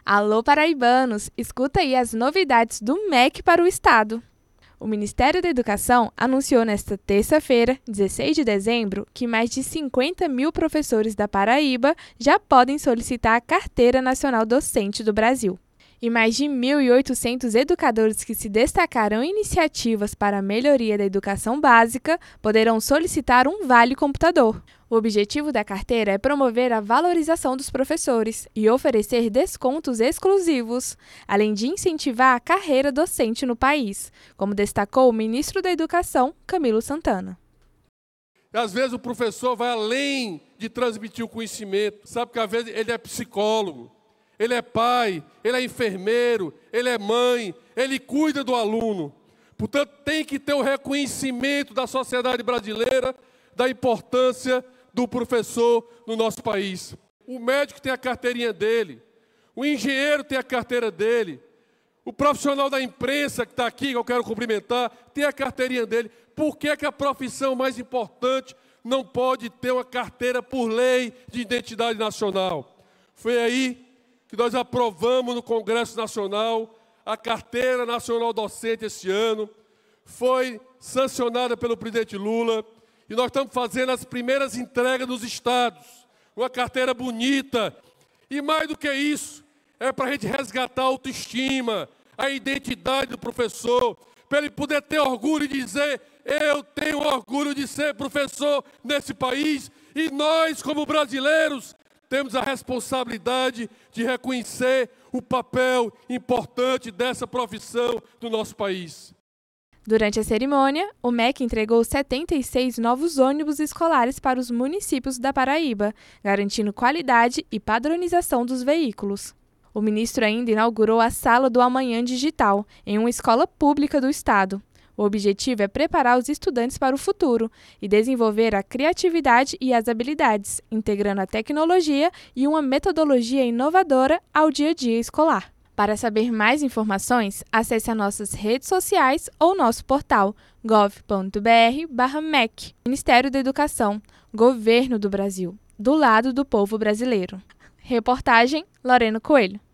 Alô, paraibanos! Escuta aí as novidades do MEC para o Estado. O Ministério da Educação anunciou nesta terça-feira, 16 de dezembro, que mais de 50 mil professores da Paraíba já podem solicitar a Carteira Nacional Docente do Brasil. E mais de 1.800 educadores que se destacaram em iniciativas para a melhoria da educação básica poderão solicitar um Vale Computador. O objetivo da carteira é promover a valorização dos professores e oferecer descontos exclusivos, além de incentivar a carreira docente no país, como destacou o ministro da Educação, Camilo Santana. Às vezes o professor vai além de transmitir o conhecimento, sabe que às vezes ele é psicólogo, ele é pai, ele é enfermeiro, ele é mãe, ele cuida do aluno. Portanto, tem que ter o reconhecimento da sociedade brasileira da importância do professor no nosso país. O médico tem a carteirinha dele, o engenheiro tem a carteira dele, o profissional da imprensa que está aqui, que eu quero cumprimentar, tem a carteirinha dele. Por que a profissão mais importante não pode ter uma carteira por lei de identidade nacional? Foi aí que nós aprovamos no Congresso Nacional a Carteira Nacional Docente esse ano, foi sancionada pelo presidente Lula, e nós estamos fazendo as primeiras entregas nos estados, uma carteira bonita, e mais do que isso, é para a gente resgatar a autoestima, a identidade do professor, para ele poder ter orgulho e dizer: eu tenho orgulho de ser professor nesse país, e nós, como brasileiros, temos a responsabilidade de reconhecer o papel importante dessa profissão no nosso país. Durante a cerimônia, o MEC entregou 76 novos ônibus escolares para os municípios da Paraíba, garantindo qualidade e padronização dos veículos. O ministro ainda inaugurou a Sala do Amanhã Digital, em uma escola pública do estado. O objetivo é preparar os estudantes para o futuro e desenvolver a criatividade e as habilidades, integrando a tecnologia e uma metodologia inovadora ao dia a dia escolar. Para saber mais informações, acesse as nossas redes sociais ou nosso portal gov.br/MEC. Ministério da Educação, Governo do Brasil, do lado do povo brasileiro. Reportagem Lorena Coelho.